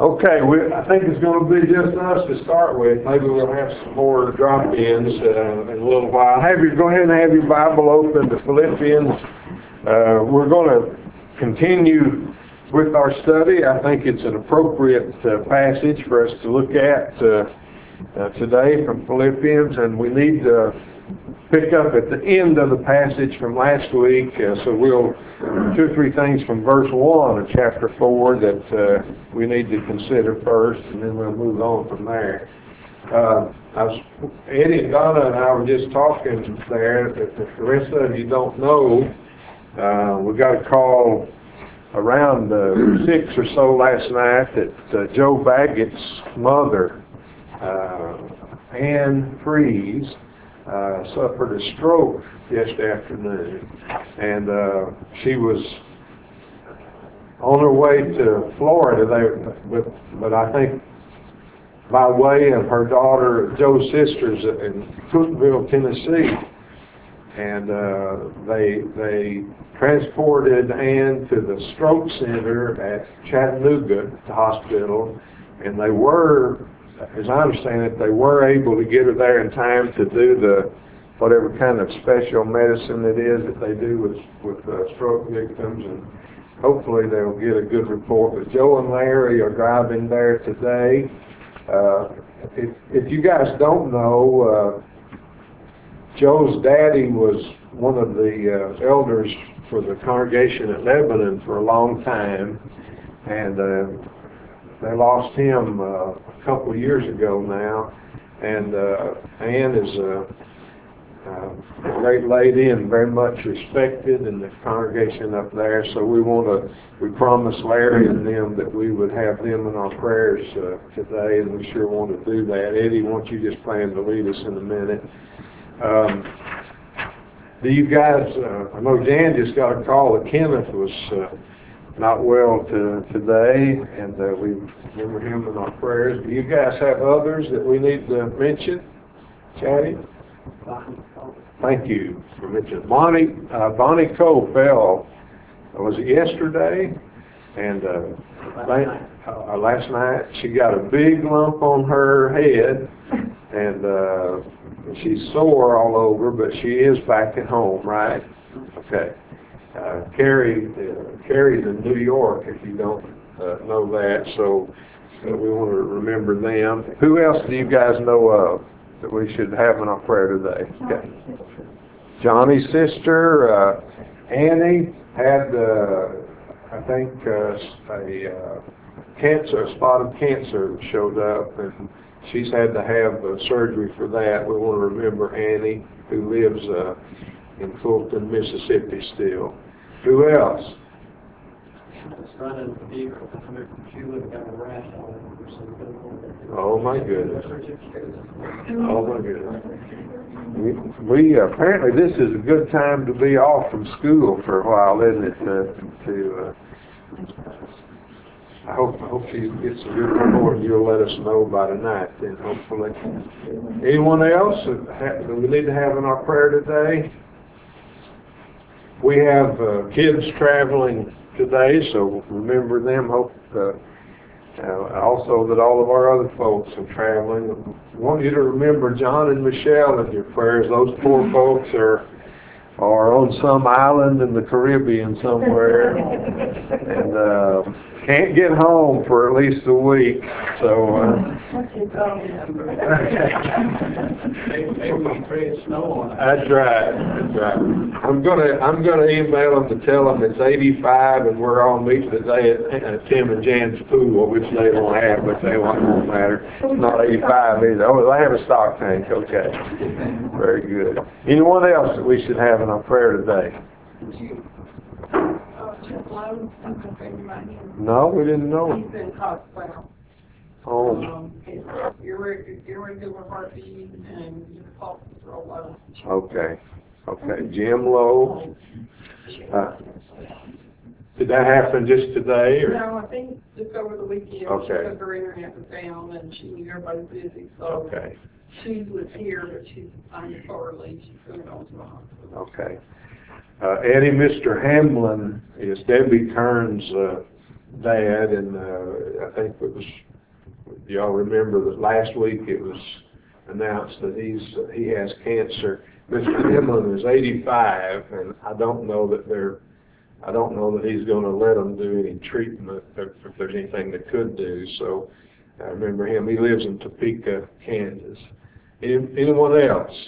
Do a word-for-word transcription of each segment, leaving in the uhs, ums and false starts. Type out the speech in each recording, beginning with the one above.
Okay, we, I think it's going to be just us to start with. Maybe we'll have some more drop-ins uh, in a little while. Have you go ahead and have your Bible open to Philippians. Uh, we're going to continue with our study. I think it's an appropriate uh, passage for us to look at uh, uh, today from Philippians, and we need to pick up at the end of the passage from last week. Uh, so we'll two or three things from verse one of chapter four that uh, we need to consider first, and then we'll move on from there. Uh, I was, Eddie and Donna and I were just talking there. That if the rest of you don't know, uh, we got a call around uh, six or so last night that uh, Joe Baggett's mother, uh, Ann Freeze, Uh, suffered a stroke yesterday afternoon, and uh, she was on her way to Florida. They, but, but I think by way of her daughter, Joe's sisters in Cookeville, Tennessee, and uh, they they transported Ann to the stroke center at Chattanooga, the hospital, and they were, as I understand it, they were able to get her there in time to do the whatever kind of special medicine it is that they do with with uh, stroke victims, and hopefully they'll get a good report. But Joe and Larry are driving there today. Uh, if, if you guys don't know, uh, Joe's daddy was one of the uh, elders for the congregation at Lebanon for a long time, and uh, they lost him uh, a couple of years ago now, and uh, Ann is a, a great lady and very much respected in the congregation up there. So we want to, we promised Larry and them that we would have them in our prayers uh, today, and we sure want to do that. Eddie, why don't you just plan to lead us in a minute? Um, do you guys? Uh, I know Jan just got a call that Kenneth was Uh, not well to, today, and uh, we remember him in our prayers. Do you guys have others that we need to mention? Chatty? Thank you for mentioning. Bonnie, uh, Bonnie Cole fell, was it yesterday? And uh, last, uh, last night, she got a big lump on her head, and uh, she's sore all over, but she is back at home, right? Okay. Uh, Carrie, uh, Carrie's in New York, if you don't uh, know that, so uh, we want to remember them. Who else do you guys know of that we should have in our prayer today? Okay. Johnny's sister, uh, Annie, had, uh, I think, uh, a uh, cancer, a spot of cancer showed up, and she's had to have uh, surgery for that. We want to remember Annie, who lives uh, in Fulton, Mississippi still. Who else? Oh my goodness. Oh my goodness. We, we uh, apparently this is a good time to be off from school for a while, isn't it? To, to uh, I hope I hope you get some good report and you'll let us know by tonight then, hopefully. Anyone else that we need to have in our prayer today? We have uh, kids traveling today, so remember them. Hope uh, uh, also that all of our other folks are traveling. I want you to remember John and Michelle in your prayers. Those poor folks are are on some island in the Caribbean somewhere, and uh, can't get home for at least a week. So uh, that's right. That's right. I'm gonna I'm gonna email them to tell them it's eighty-five and we're all meeting today at uh, Tim and Jan's pool, which they don't have, but they won't matter. It's not eighty-five either. Oh, they have a stock tank. Okay, very good. Anyone else that we should have in our prayer today? No, we didn't know. He's in hospital. Oh. Um, you're irregular heartbeat and your pulse is real low. Okay. Okay. Jim Lowe. Uh, did that happen just today? Or? No, I think just over the weekend. Okay. Because her internet was down and she knew everybody's busy, so okay. she was here, but she's on far leave. She's going to go to the hospital. Okay. Uh, Eddie, Mister Hamlin is Debbie Kern's uh, dad, and uh, I think it was, y'all remember that last week it was announced that he's he has cancer. Mister Emlin is eighty-five, and I don't know that they're I don't know that he's going to let them do any treatment if, if there's anything they could do. So I remember him. He lives in Topeka, Kansas. Any, anyone else?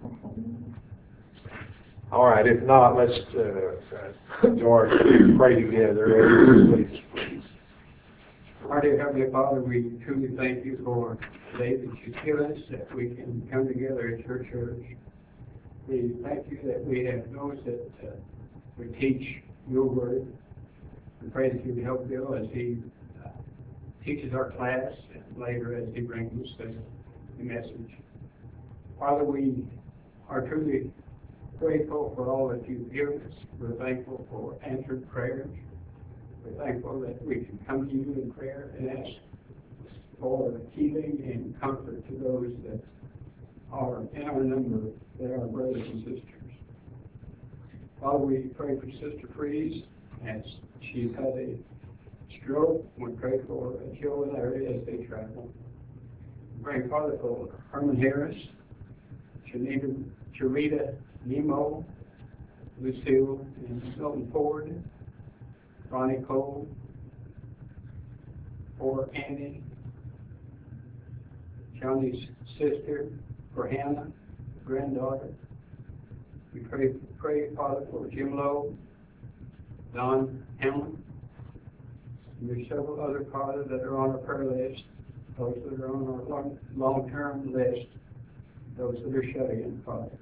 All right. If not, let's uh, uh, George pray together. Please, please. Our dear Heavenly Father, we truly thank you for today that you give us, that we can come together at your church. We thank you that we have those that uh, we teach your word. We pray that you would help Bill as he uh, teaches our class and later as he brings us the, the message. Father, we are truly grateful for all that you've given us. We're thankful for answered prayers. We're thankful that we can come to you in prayer and ask for healing and comfort to those that are in our number, that are brothers and sisters. Father, we pray for Sister Freeze as she's had a stroke. We pray for Jill and Larry as they travel. We pray, Father, for Herman Harris, Shanita, Charita, Nemo, Lucille, and Milton Ford, Ronnie Cole, for Annie, Johnny's sister, for Hannah, granddaughter. We pray, pray, Father, for Jim Lowe, Don Hamlin, and there's several other, Father, that are on our prayer list, those that are on our long, long-term list, those that are shut in, Father.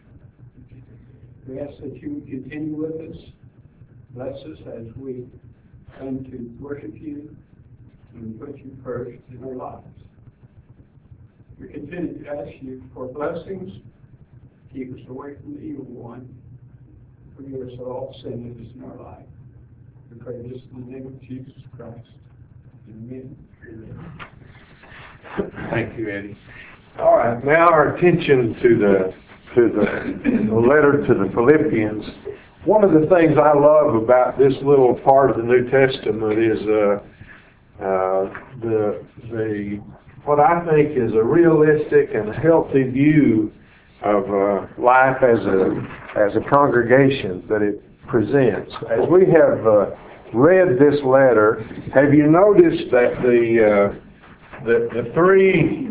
We ask that you continue with us, bless us as we come to worship you and put you first in our lives. We continue to ask you for blessings. Keep us away from the evil one. Forgive us of all sin that is in our life. We pray this in the name of Jesus Christ. Amen. Thank you, Eddie. All right, now our attention to the to the, the letter to the Philippians. One of the things I love about this little part of the New Testament is uh, uh, the the what I think is a realistic and healthy view of uh, life as a as a congregation that it presents. As we have uh, read this letter, have you noticed that the uh, the, the three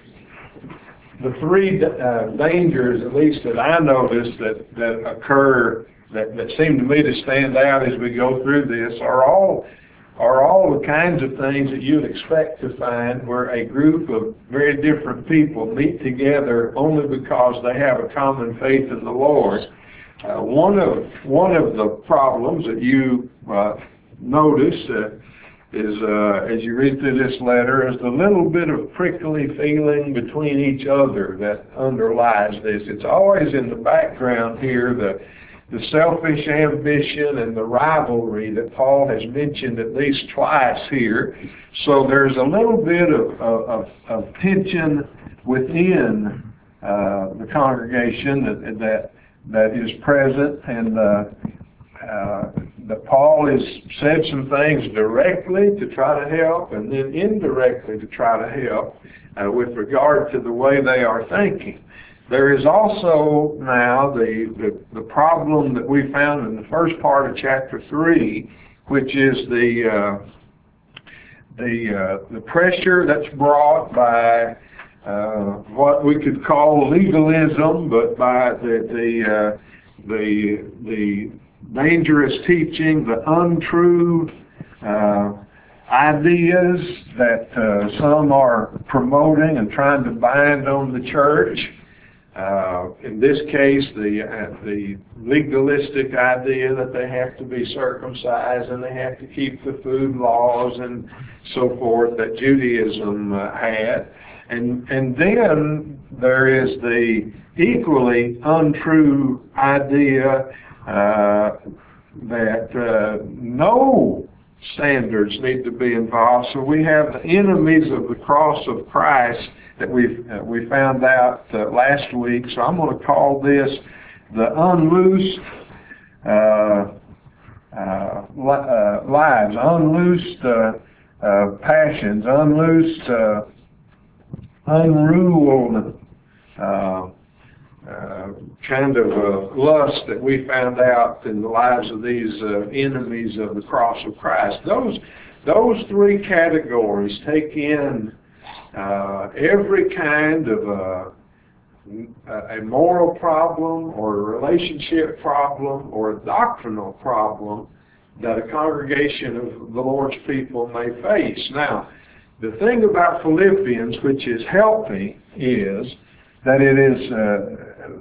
the three uh, dangers, at least that I noticed, that that occur that, that seem to me to stand out as we go through this are all are all the kinds of things that you'd expect to find where a group of very different people meet together only because they have a common faith in the Lord. Uh, one of one of the problems that you uh, notice uh, is, uh, as you read through this letter, is the little bit of prickly feeling between each other that underlies this. It's always in the background here, the the selfish ambition and the rivalry that Paul has mentioned at least twice here. So there's a little bit of, of, of tension within uh, the congregation that, that that is present, and uh, uh, that Paul has said some things directly to try to help, and then indirectly to try to help uh, with regard to the way they are thinking. There is also now the, the, the problem that we found in the first part of chapter three, which is the uh, the uh, the pressure that's brought by uh, what we could call legalism, but by the the uh, the, the dangerous teaching, the untrue uh, ideas that uh, some are promoting and trying to bind on the church. Uh, in this case, the uh, the legalistic idea that they have to be circumcised and they have to keep the food laws and so forth that Judaism uh, had, and and then there is the equally untrue idea uh, that uh, no standards need to be involved. So we have the enemies of the cross of Christ that we uh, we found out uh, last week. So I'm going to call this the unloosed uh, uh, li- uh, lives, unloosed uh, uh, passions, unloosed, uh, unruled uh, uh, kind of uh, lust that we found out in the lives of these uh, enemies of the cross of Christ. Those, those three categories take in uh, every kind of uh, a moral problem or a relationship problem or a doctrinal problem that a congregation of the Lord's people may face. Now, the thing about Philippians, which is healthy, is that it is uh,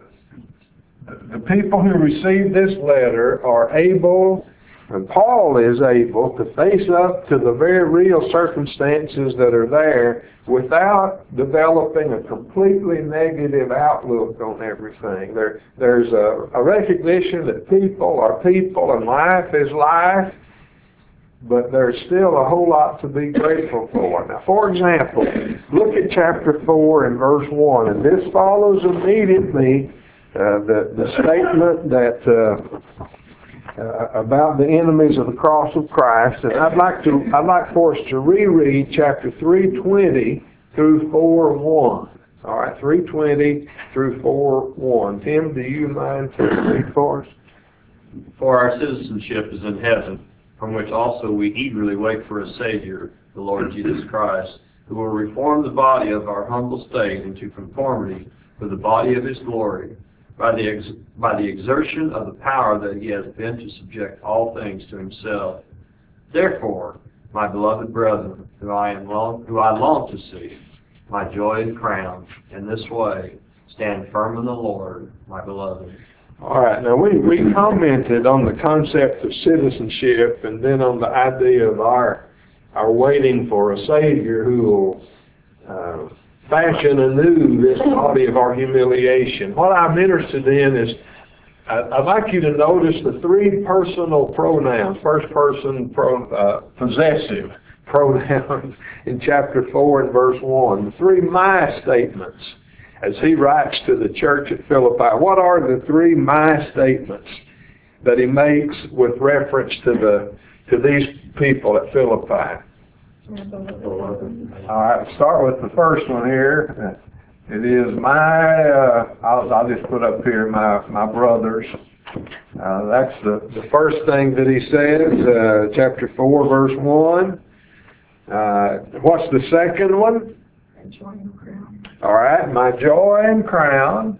the people who receive this letter are able, and Paul is able, to face up to the very real circumstances that are there without developing a completely negative outlook on everything. There, there's a, a recognition that people are people and life is life, but there's still a whole lot to be grateful for. Now, for example, look at chapter four and verse one, and this follows immediately uh, the, the statement that uh, uh, about the enemies of the cross of Christ. And I'd like to, I'd like for us to reread chapter three twenty through four one. All right, three twenty through four one. Tim, do you mind to read for us? For our citizenship is in heaven, from which also we eagerly wait for a Savior, the Lord Jesus Christ, who will reform the body of our humble state into conformity with the body of his glory, by the ex- by the exertion of the power that he has been to subject all things to himself. Therefore, my beloved brethren, who I am long, who I long to see, my joy and crown, in this way, stand firm in the Lord, my beloved. All right, now we, we commented on the concept of citizenship and then on the idea of our our waiting for a Savior who will uh, fashion anew this body of our humiliation. What I'm interested in is I, I'd like you to notice the three personal pronouns, first person pro, uh, possessive pronouns in chapter four and verse one, the three my statements. As he writes to the church at Philippi, what are the three my statements that he makes with reference to the to these people at Philippi? All right, start with the first one here. It is my, uh, I'll, I'll just put up here my, my brothers. Uh, that's the, the first thing that he says, uh, chapter four, verse one. Uh, what's the second one? All right, my joy and crown.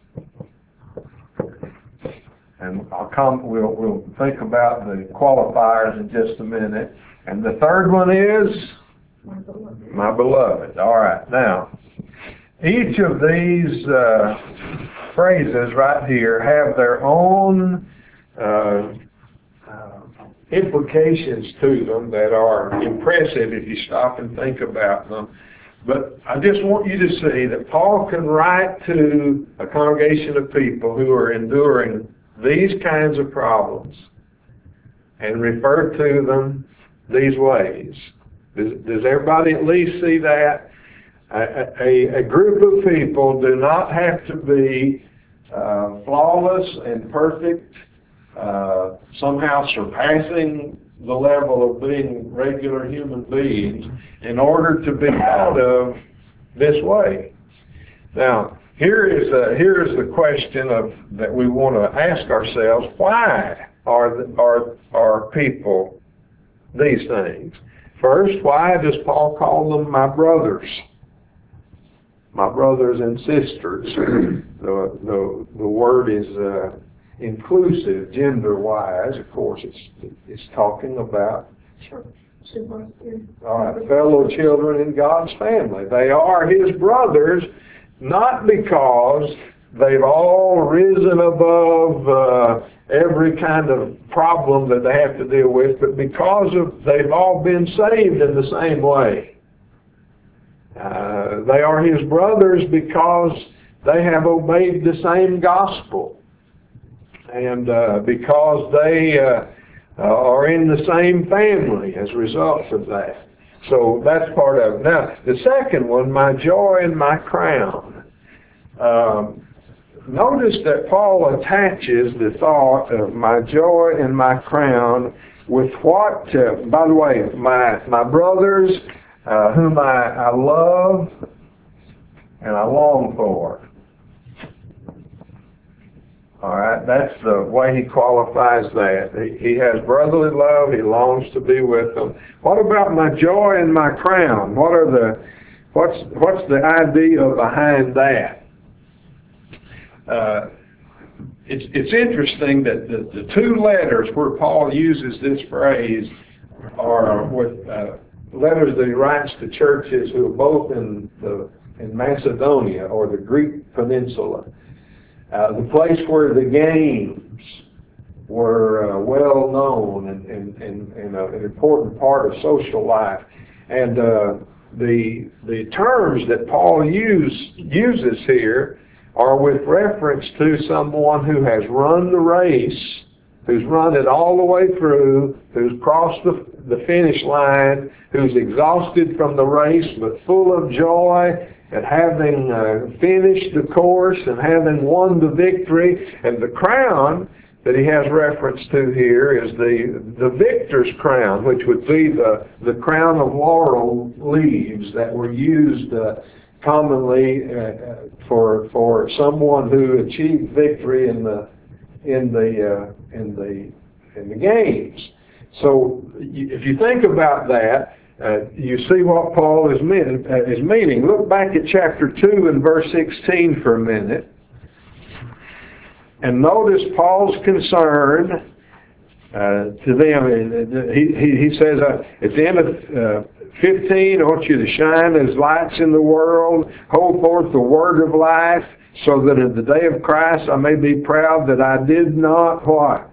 And I'll come, we'll, we'll think about the qualifiers in just a minute. And the third one is? My beloved. My beloved. All right, now, each of these uh, phrases right here have their own uh, uh, implications to them that are impressive if you stop and think about them. But I just want you to see that Paul can write to a congregation of people who are enduring these kinds of problems and refer to them these ways. Does, does everybody at least see that? A, a, a group of people do not have to be uh, flawless and perfect, uh, somehow surpassing the level of being regular human beings in order to be out of this way. Now, here is a, here is the question of that we want to ask ourselves: why are the, are are people these things? First, why does Paul call them my brothers? My brothers and sisters. the, the the word is uh, inclusive, gender-wise. Of course, it's it's talking about all right, fellow children in God's family. They are his brothers, not because they've all risen above uh, every kind of problem that they have to deal with, but because of they've all been saved in the same way. Uh, they are his brothers because they have obeyed the same gospel, and uh, because they uh, are in the same family as a result of that. So that's part of it. Now, the second one, my joy and my crown. Um, notice that Paul attaches the thought of my joy and my crown with what, uh, by the way, my, my brothers uh, whom I, I love and I long for. All right, that's the way he qualifies that. He, he has brotherly love. He longs to be with them. What about my joy and my crown? What are the what's what's the idea behind that? Uh, it's it's interesting that the, the two letters where Paul uses this phrase are with uh, letters that he writes to churches who are both in the in Macedonia or the Greek peninsula. Uh, the place where the games were uh, well known and, and, and, and uh, an important part of social life. And uh, the the terms that Paul use, uses here are with reference to someone who has run the race, who's run it all the way through, who's crossed the, the finish line, who's exhausted from the race but full of joy, and having uh, finished the course and having won the victory. And the crown that he has reference to here is the, the victor's crown, which would be the, the crown of laurel leaves that were used uh, commonly uh, for for someone who achieved victory in the in the uh, in the in the games. So if you think about that, Uh, you see what Paul is, mean, uh, is meaning. Look back at chapter two and verse sixteen for a minute. And notice Paul's concern uh, to them. He, he, he says uh, at the end of uh, fifteen, I want you to shine as lights in the world, hold forth the word of life, so that in the day of Christ I may be proud that I did not what?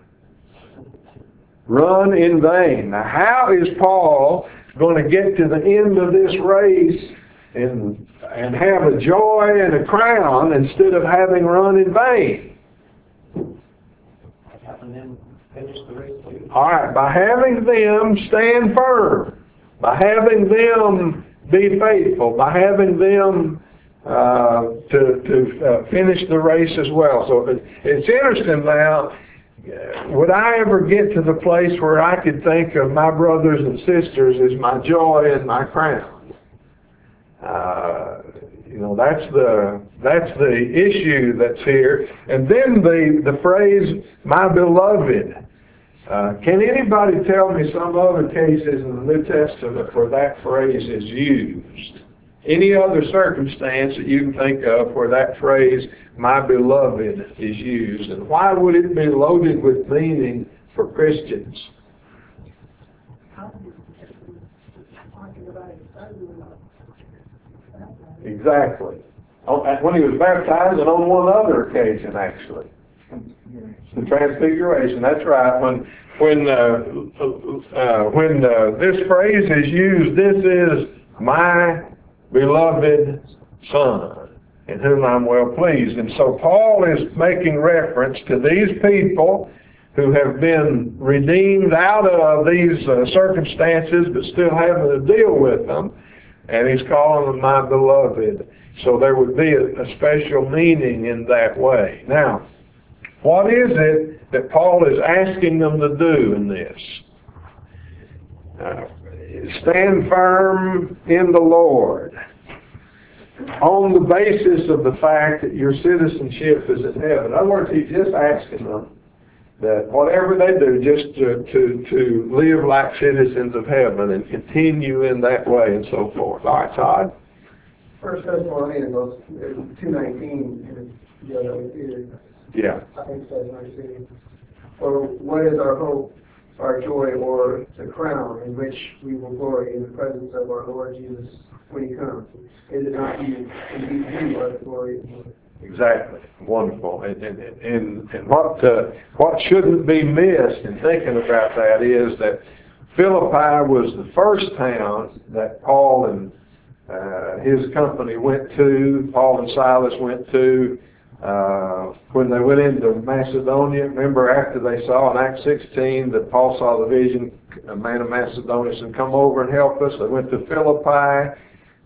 Run in vain. Now how is Paul going to get to the end of this race and and have a joy and a crown instead of having run in vain? All right, by having them stand firm, by having them be faithful, by having them uh, to to uh, finish the race as well. So it, it's interesting now. Would I ever get to the place where I could think of my brothers and sisters as my joy and my crown? Uh, you know, that's the that's the issue that's here. And then the the phrase "my beloved." Uh, can anybody tell me some other cases in the New Testament where that phrase is used? Any other circumstance that you can think of where that phrase, my beloved, is used? And why would it be loaded with meaning for Christians? Exactly. When he was baptized, and on one other occasion, actually. The Transfiguration, that's right. When when uh, uh, when uh, this phrase is used, this is my beloved Son, in whom I'm well pleased. And so Paul is making reference to these people who have been redeemed out of these uh, circumstances, but still having to deal with them. And he's calling them my beloved. So there would be a, a special meaning in that way. Now, what is it that Paul is asking them to do in this? Uh, stand firm in the Lord on the basis of the fact that your citizenship is in heaven. In other words, he's just asking them that whatever they do, just to, to, to live like citizens of heaven and continue in that way and so forth. All right, Todd? First Thessalonians two nineteen, the other way, Yeah. I think it says nineteen. Or what is our hope, our joy, or the crown in which we will glory in the presence of our Lord Jesus when he comes? Is it not you, indeed you are the glory of the Lord? Exactly. Wonderful. And, and, and, and what, uh, what shouldn't be missed in thinking about that is that Philippi was the first town that Paul and uh, his company went to, Paul and Silas went to, uh, when they went into Macedonia. Remember, after they saw in Acts sixteen that Paul saw the vision, a man of Macedonia said, come over and help us. They went to Philippi.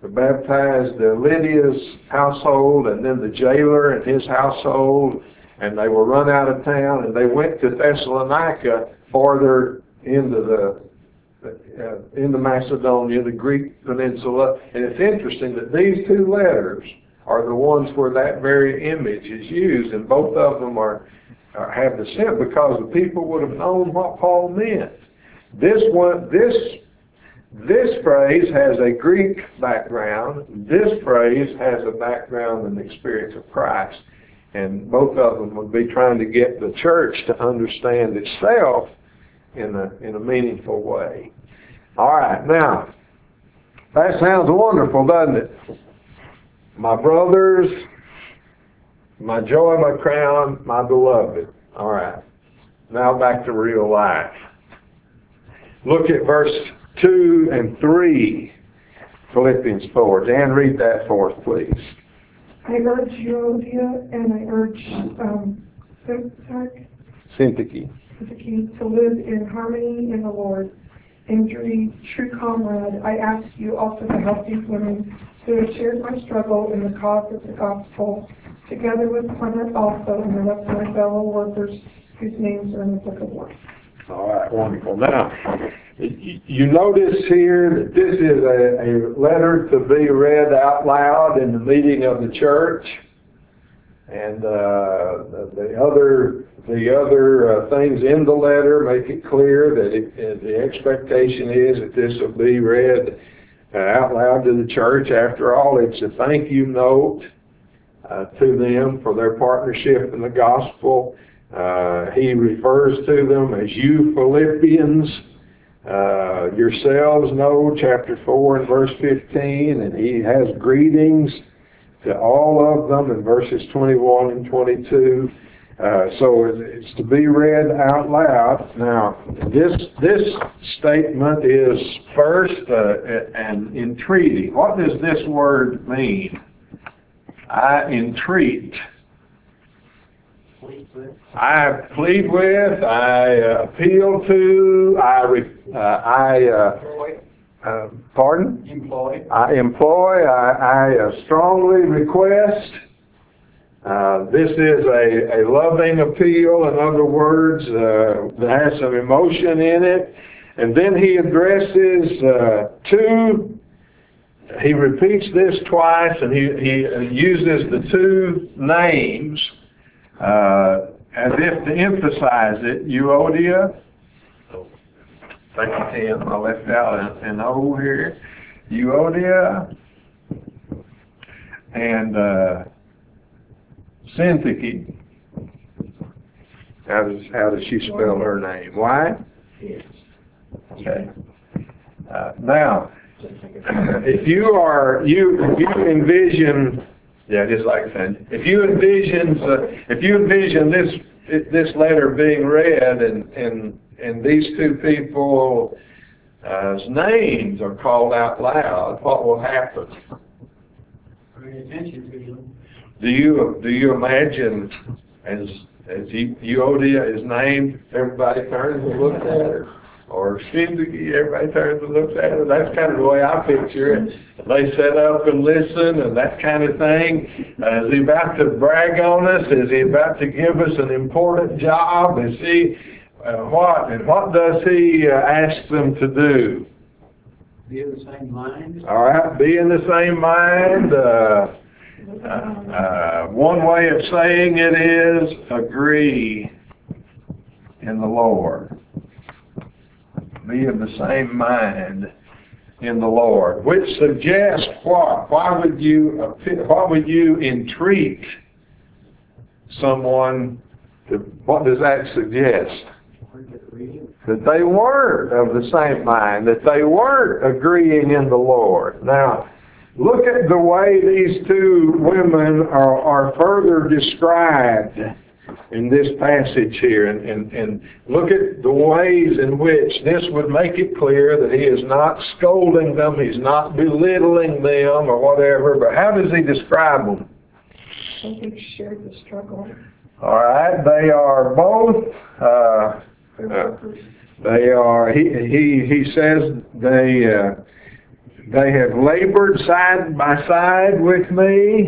baptized uh, Lydia's household and then the jailer and his household, and they were run out of town, and they went to Thessalonica farther into the uh, into Macedonia, the Greek peninsula. And it's interesting that these two letters are the ones where that very image is used, and both of them are, are have the sense, because the people would have known what Paul meant. This one, this this phrase has a Greek background. This phrase has a background in the experience of Christ, and both of them would be trying to get the church to understand itself in a in a meaningful way. All right, now that sounds wonderful, doesn't it? My brothers, my joy, my crown, my beloved. All right, now back to real life. Look at verse two and three, Philippians four. Dan, read that for us, please. I urge Euodia and I urge um, Syntyche Syntyche. Syntyche to live in harmony in the Lord. And true, true comrade, I ask you also to help these women who have shared my struggle in the cause of the gospel, together with Clement also and the rest of my fellow workers whose names are in the book of life. All right, wonderful. Now, you notice here that this is a, a letter to be read out loud in the meeting of the church. And uh, the, the other the other uh, things in the letter make it clear that it, uh, the expectation is that this will be read uh, out loud to the church. After all, it's a thank you note uh, to them for their partnership in the gospel. Uh, he refers to them as you Philippians. Uh, yourselves know chapter four and verse fifteen, and he has greetings to all of them in verses twenty-one and twenty-two. Uh, so it's to be read out loud. Now, this this statement is first uh, an entreaty. What does this word mean? I entreat. I plead with, I uh, appeal to, I, re, uh, I uh, uh, pardon? Employ. I employ, I, I uh, strongly request. Uh, this is a, a loving appeal, in other words, uh, that has some emotion in it. And then he addresses uh, two, he repeats this twice, and he, he uses the two names uh, as if to emphasize it. Euodia, thank you, Tim, I left out an O here. Euodia and uh, Syntyche. How does how does she spell her name? Why? Okay. Uh, now, if you are you if you envision, yeah, just like that. If you envision uh, if you envision this this letter being read and and and these two people's uh, names are called out loud, what will happen? Pay attention to them. Do you do you imagine as as Euodia is named, everybody turns and looks at her? Or Syntyche, everybody turns and looks at her? That's kind of the way I picture it. They sit up and listen and that kind of thing. Uh, is he about to brag on us? Is he about to give us an important job? Is he uh, what? And what does he uh, ask them to do? Be of the same mind. All right, be in the same mind. Uh, uh, uh, one way of saying it is agree in the Lord. Be of the same mind in the Lord, which suggests what? Why would you? Why would you entreat someone to? What does that suggest? That they weren't of the same mind. That they weren't agreeing in the Lord. Now, look at the way these two women are, are further described in this passage here, and, and, and look at the ways in which this would make it clear that he is not scolding them, he's not belittling them or whatever, but how does he describe them? They shared the struggle. All right, they are both, uh, uh, they are, he, he, he says they, uh, they have labored side by side with me.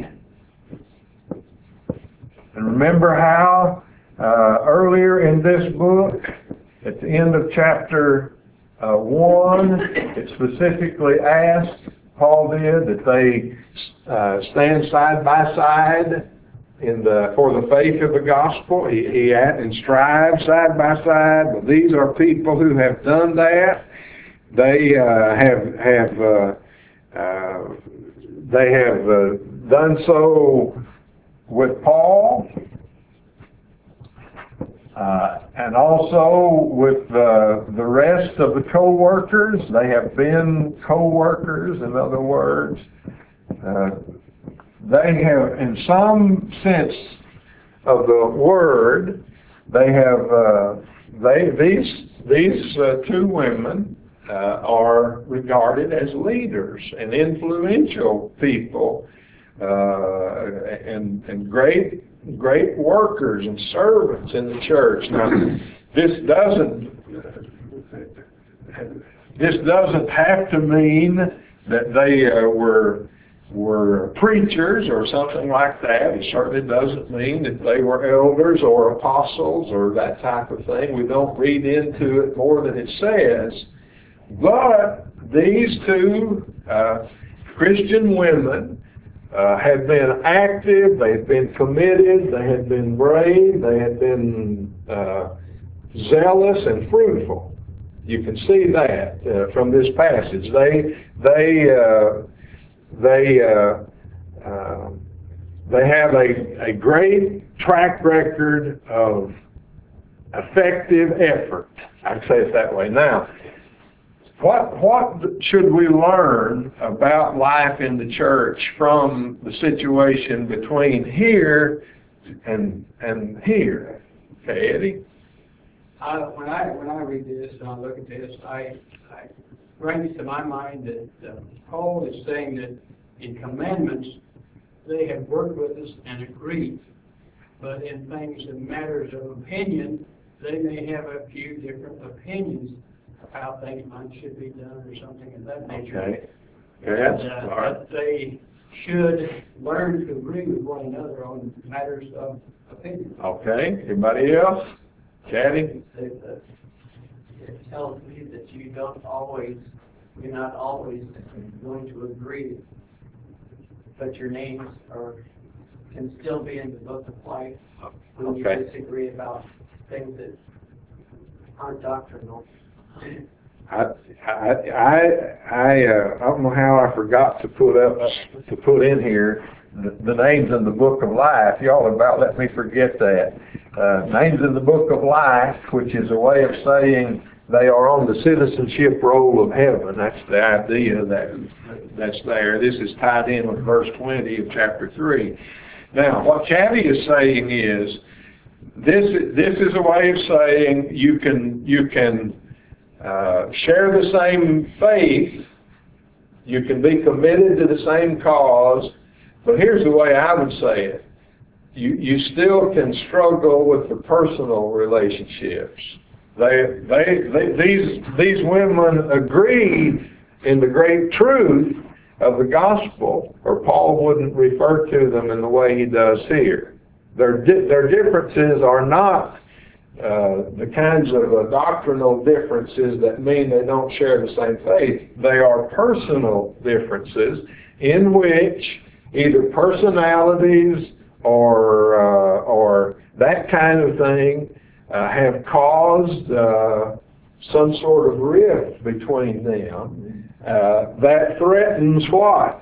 And remember how uh, earlier in this book, at the end of chapter uh, one, it specifically asked, Paul did, that they uh, stand side by side in the for the faith of the gospel. He, he at and strive side by side. But these are people who have done that. They uh, have have uh, uh, they have uh, done so with Paul, uh, and also with uh, the rest of the co-workers. They have been co-workers, in other words. Uh, they have, in some sense of the word, they have uh, they these these uh, two women uh, are regarded as leaders and influential people, uh, and and great great workers and servants in the church. Now, this doesn't this doesn't have to mean that they uh, were were preachers or something like that. It certainly doesn't mean that they were elders or apostles or that type of thing. We don't read into it more than it says. But these two uh, Christian women uh, had been active, they had been committed, they had been brave, they had been uh, zealous and fruitful. You can see that uh, from this passage. They they uh, they uh, uh, they have a a great track record of effective effort. I'd say it that way. Now, what what should we learn about life in the church from the situation between here and and here? Okay, Eddie. Uh, when I when I read this and I look at this, I, I brings to my mind that uh, Paul is saying that in commandments they have worked with us and agreed, but in things and matters of opinion, they may have a few different opinions of how things might should be done or something of that nature. Okay. Yes. And, uh, All right. But they should learn to agree with one another on matters of opinion. Okay. Anybody else? Chatty? It uh, it tells me that you don't always, you're not always going to agree, but your names are, can still be in the book of life when you Okay. disagree about things that aren't doctrinal. I I I I, uh, I don't know how I forgot to put up to put in here the, the names in the book of life. Y'all about let me forget that. Uh, names in the book of life, which is a way of saying they are on the citizenship roll of heaven. That's the idea that that's there. This is tied in with verse twenty of chapter three. Now, what Chatty is saying is this. This is a way of saying you can you can uh, share the same faith. You can be committed to the same cause. But here's the way I would say it. You, you still can struggle with the personal relationships. They, they, they, these, these women agreed in the great truth of the gospel, or Paul wouldn't refer to them in the way he does here. Their, di- their differences are not uh, the kinds of uh, doctrinal differences that mean they don't share the same faith. They are personal differences in which either personalities or uh, or that kind of thing uh, have caused uh, some sort of rift between them uh, that threatens what?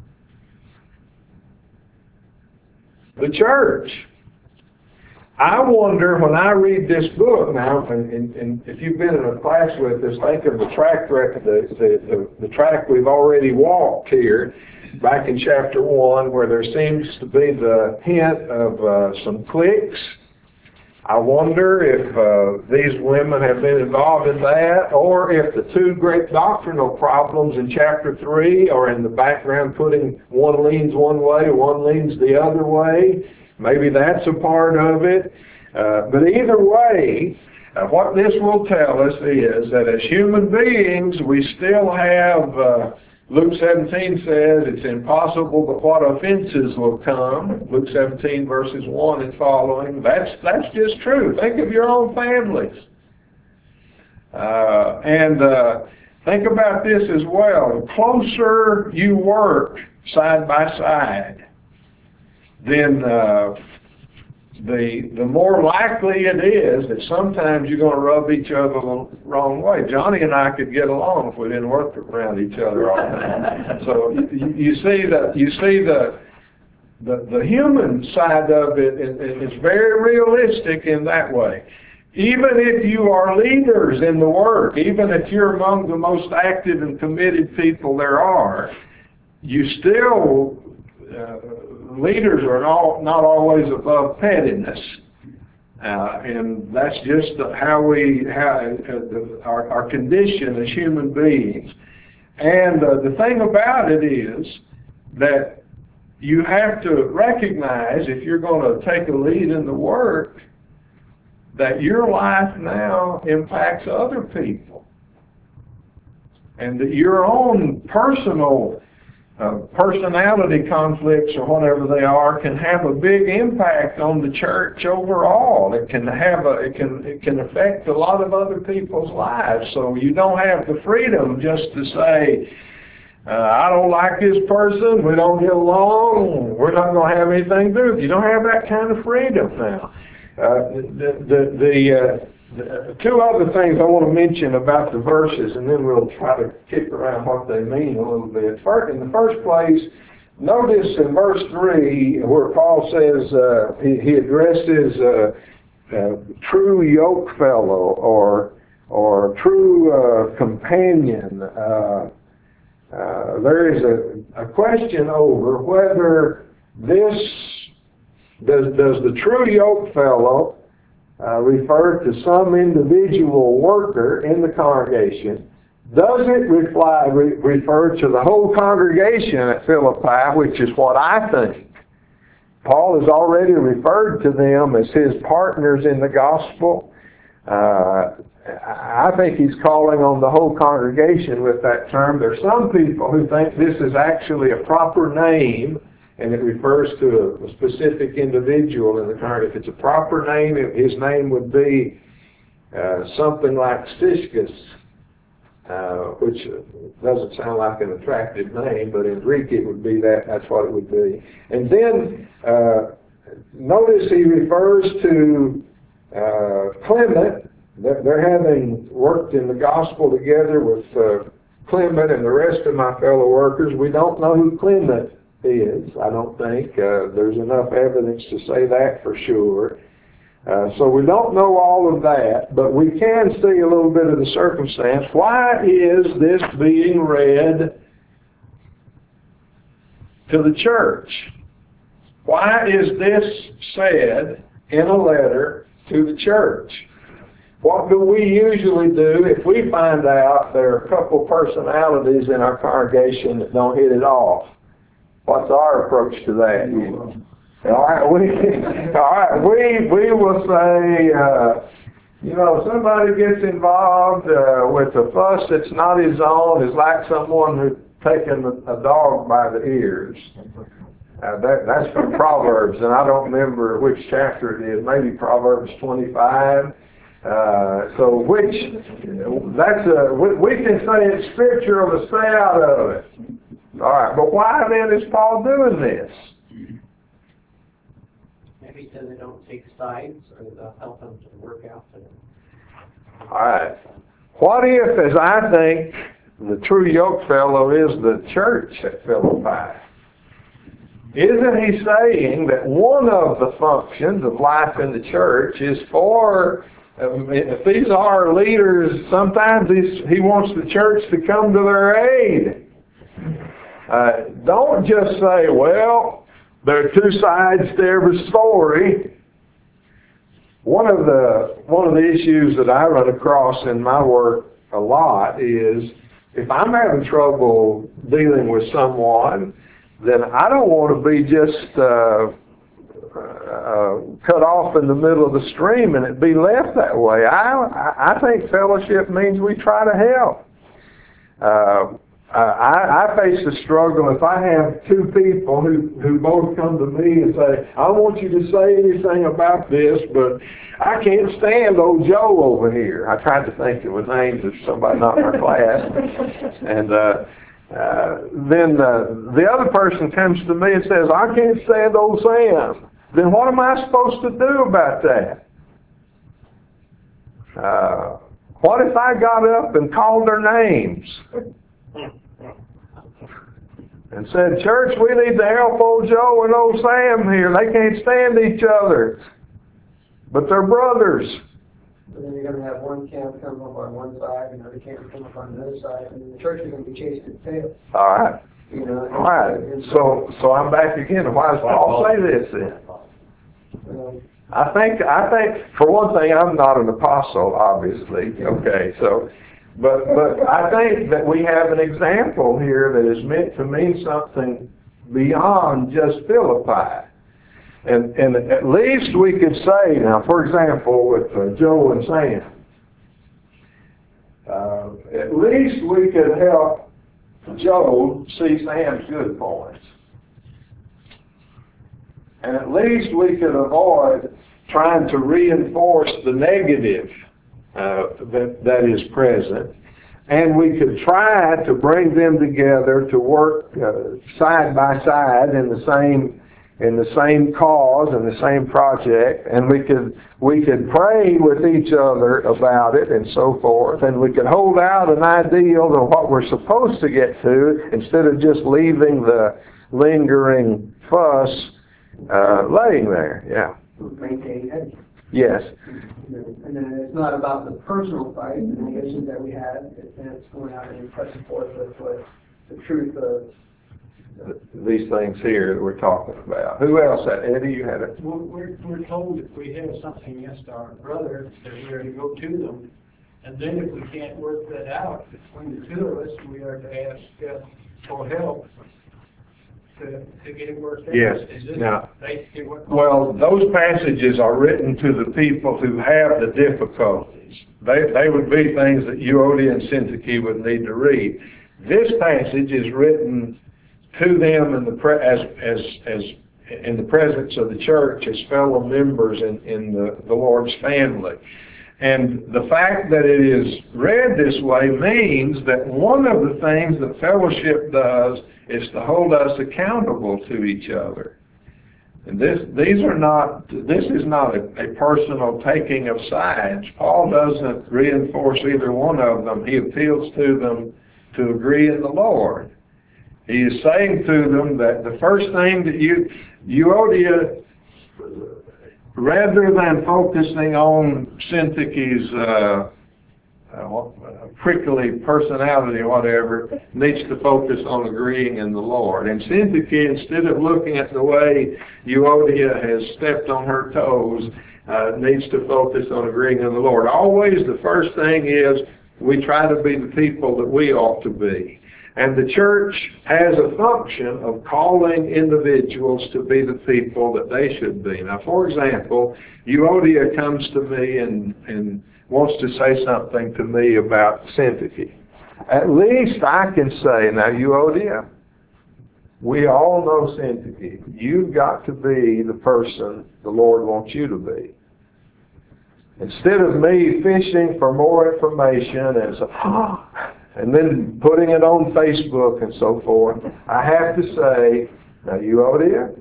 The church. I wonder when I read this book now, and, and, and if you've been in a class with us, think of the track record, the, the, the, the track we've already walked here. Back in chapter one, where there seems to be the hint of uh, some cliques. I wonder if uh, these women have been involved in that, or if the two great doctrinal problems in chapter three are in the background, putting one leans one way, one leans the other way. Maybe that's a part of it. Uh, but either way, uh, what this will tell us is that as human beings, we still have uh, Luke seventeen says it's impossible, but what offenses will come. Luke seventeen verses one and following. That's, that's just true. Think of your own families. Uh, and uh, think about this as well. The closer you work side by side, then uh, the the more likely it is that sometimes you're going to rub each other the wrong way. Johnny and I could get along if we didn't work around each other all the time. So you, you see that you see the the the human side of it is very realistic in that way. Even if you are leaders in the work, even if you're among the most active and committed people there are, you still uh, leaders are not, not always above pettiness. Uh, and that's just how we, how, uh, our, our condition as human beings. And uh, the thing about it is that you have to recognize, if you're going to take a lead in the work, that your life now impacts other people. And that your own personal Uh, personality conflicts or whatever they are can have a big impact on the church overall. It can have a, it can it can affect a lot of other people's lives. So you don't have the freedom just to say, uh, I don't like this person, we don't get along, we're not going to have anything to do with it. You don't have that kind of freedom now. Uh, the the, the uh, The two other things I want to mention about the verses, and then we'll try to kick around what they mean a little bit. First, in the first place, notice in verse three where Paul says uh, he, he addresses uh, uh, true yoke fellow or or true uh, companion. Uh, uh, there is a, a question over whether this does does the true yoke fellow Uh, refer to some individual worker in the congregation? Does it reply, re, refer to the whole congregation at Philippi, which is what I think? Paul has already referred to them as his partners in the gospel. Uh, I think he's calling on the whole congregation with that term. There's some people who think this is actually a proper name, and it refers to a, a specific individual in the congregation. If it's a proper name, his name would be uh, something like Stishkus, uh, which doesn't sound like an attractive name, but in Greek it would be that. That's what it would be. And then uh, notice he refers to uh, Clement. They're, they're having worked in the gospel together with uh, Clement and the rest of my fellow workers. We don't know who Clement is. I don't think uh, there's enough evidence to say that for sure. Uh, so we don't know all of that, but we can see a little bit of the circumstance. Why is this being read to the church? Why is this said in a letter to the church? What do we usually do if we find out there are a couple personalities in our congregation that don't hit it off? What's our approach to that? All right, we, all right, we, we will say, uh, you know, somebody gets involved uh, with a fuss that's not his own is like someone who's taken a, a dog by the ears. Uh, that, that's from Proverbs, and I don't remember which chapter it is. Maybe Proverbs twenty-five. Uh, so which, that's a, we, we can say it's scriptural to stay out of it. All right, but why then is Paul doing this? Maybe so they don't take sides, or they'll help them to work out for them. All right. What if, as I think, the true yoke fellow is the church at Philippi? Isn't he saying that one of the functions of life in the church is for, if these are leaders, sometimes he's, he wants the church to come to their aid. Uh, don't just say, well, there are two sides to every story. One of the one of the issues that I run across in my work a lot is if I'm having trouble dealing with someone, then I don't want to be just uh, uh, cut off in the middle of the stream and it be left that way. I I think fellowship means we try to help. Uh, uh, I, I face the struggle if I have two people who, who both come to me and say, I want you to say anything about this, but I can't stand old Joe over here. I tried to think of the names of somebody not in our class. And uh, uh, then uh, the other person comes to me and says, I can't stand old Sam. Then what am I supposed to do about that? Uh, what if I got up and called their names? And said, church, we need to help old Joe and old Sam here. They can't stand each other. But they're brothers. But then you're going to have one camp come up on one side, and another camp come up on the other side, and then the church is going to be chased at the tail. All right. You know, and, All right. and So, so I'm back again. Why does Paul say this then? um, I think, I think, for one thing, I'm not an apostle, obviously. Okay, so, but, but I think that we have an example here that is meant to mean something beyond just Philippi. And, and at least we could say, now, for example, with uh, Joe and Sam, uh, at least we could help Joe see Sam's good points. And at least we could avoid trying to reinforce the negative uh, that, that is present. And we could try to bring them together to work uh, side by side in the same in the same cause and the same project. And we could we could pray with each other about it and so forth. And we could hold out an ideal of what we're supposed to get to instead of just leaving the lingering fuss Uh, laying there, yeah. maintain heaven. Yes. And then it's not about the personal fight and the issues that we have, and it's going out and pressing forth with what the truth of. These things here that we're talking about. Who else? Eddie, you had it. Well, we're, we're told if we have something against our brother, that we are to go to them. And then if we can't work that out between the two of us, we are to ask uh, for help to, to get it worked out. Yes. Is this Now, basically what? well, those passages are written to the people who have the difficulties. They, they would be things that Euodia and Syntyche would need to read. This passage is written to them in the pre- as as as in the presence of the church as fellow members in, in the, the Lord's family. And the fact that it is read this way means that one of the things that fellowship does is to hold us accountable to each other. And this these are not this is not a, a personal taking of sides. Paul doesn't reinforce either one of them. He appeals to them to agree in the Lord. He is saying to them that the first thing that you, Euodia, rather than focusing on Syntyche's uh, uh, prickly personality or whatever, needs to focus on agreeing in the Lord. And Syntyche, instead of looking at the way Euodia has stepped on her toes, uh, needs to focus on agreeing in the Lord. Always the first thing is we try to be the people that we ought to be. And the church has a function of calling individuals to be the people that they should be. Now, for example, Euodia comes to me and, and wants to say something to me about Syntyche. At least I can say, now, Euodia, we all know Syntyche. You've got to be the person the Lord wants you to be. Instead of me fishing for more information and so, and then putting it on Facebook and so forth, I have to say, now Euodia,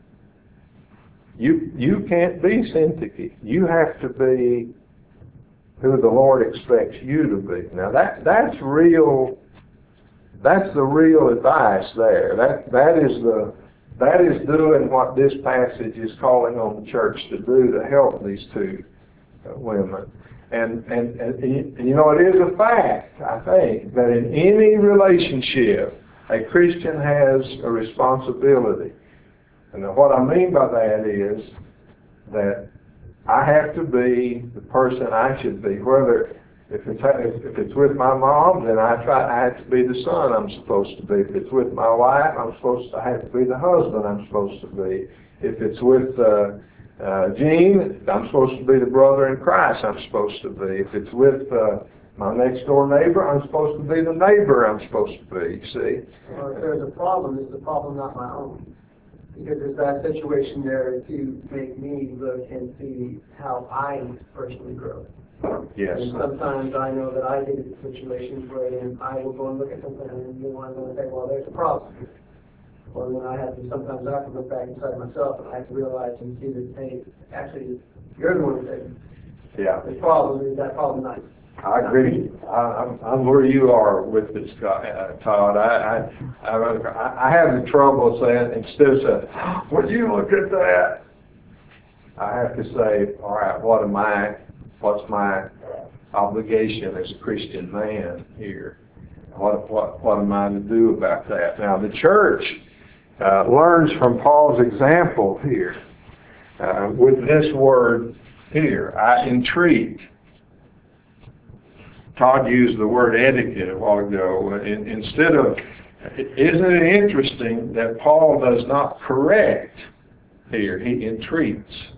you you can't be Syntyche. You have to be who the Lord expects you to be. Now that that's real. That's the real advice there. That that is the that is doing what this passage is calling on the church to do to help these two uh, women. And, and, and, you know, it is a fact, I think, that in any relationship, a Christian has a responsibility. And what I mean by that is that I have to be the person I should be. Whether, if it's, if it's with my mom, then I try, I have to be the son I'm supposed to be. If it's with my wife, I'm supposed to, I have to be the husband I'm supposed to be. If it's with uh, Uh, Gene, I'm supposed to be the brother in Christ I'm supposed to be. If it's with uh, my next door neighbor, I'm supposed to be the neighbor I'm supposed to be, you see? Or if there's a problem, it's the problem not my own. Because there's that situation there to make me look and see how I personally grow. Yes. And sometimes I know that I get into situations where then I will go and look at something and you know, I'm going to say, well, there's a problem. Or then I have to, sometimes I have to look back inside myself and I have to realize and see that, hey, actually, you're the one that Yeah. the problem is that problem not. I agree. I, I'm, I'm where you are with this, uh, Todd. I, I, I, I have the trouble saying, instead of saying, would you look at that? I have to say, all right, what am I, what's my obligation as a Christian man here? What, what, what am I to do about that? Now, the church uh, learns from Paul's example here uh, with this word here, I entreat. Todd used the word etiquette a while ago. In, instead of, isn't it interesting that Paul does not correct here? He entreats.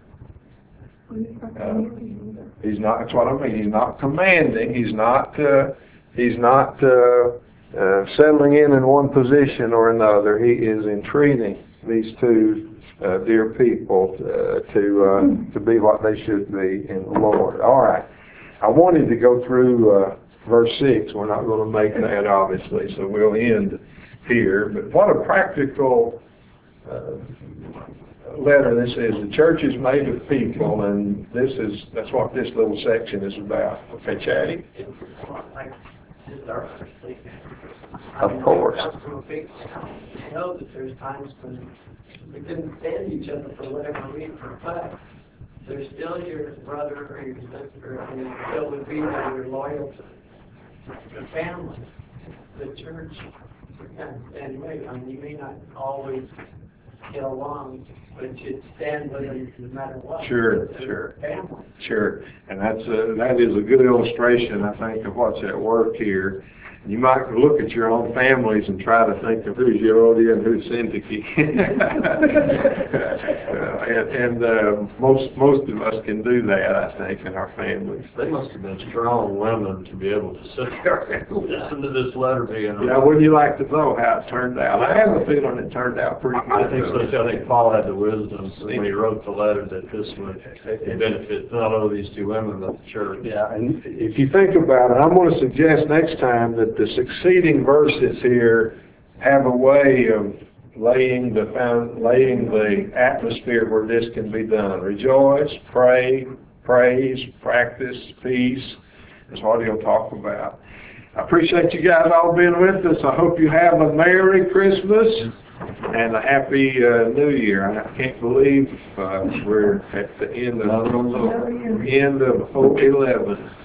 Uh, he's not. That's what I mean. He's not commanding. He's not. Uh, he's not uh, uh, settling in in one position or another. He is entreating these two uh, dear people uh, to uh, to be what they should be in the Lord. All right. I wanted to go through uh, verse six. We're not going to make that, obviously, so we'll end here. But what a practical uh, letter this is. The church is made of people, and this is that's what this little section is about. Okay, Chatty? Of course. I know that there's times when we didn't stand each other for whatever reason, but they're still your brother or your sister, and you still would be there, you're loyal to the family, the church. And anyway, I mean, you may not always get along, but you'd stand with them no matter what. Sure, They're sure. Family. Sure, and that's a, that is a good illustration, I think, of what's at work here. You might look at your own families and try to think of who's Euodia and who's Syntyche. uh, and and uh, most most of us can do that, I think, in our families. They must have been strong women to be able to sit there and listen to this letter being read. Yeah, wouldn't you like to know how it turned out? I have a feeling it turned out pretty good. I think so too. I think Paul had the wisdom when he wrote the letter that this would benefit not only these two women but the church. Yeah, and if you think about it, I'm going to suggest next time that the succeeding verses here have a way of laying the found, laying the atmosphere where this can be done. Rejoice, pray, praise, practice, peace. That's what he'll talk about. I appreciate you guys all being with us. I hope you have a Merry Christmas and a Happy uh, New Year. I can't believe uh, we're at the end of end of oh eleven.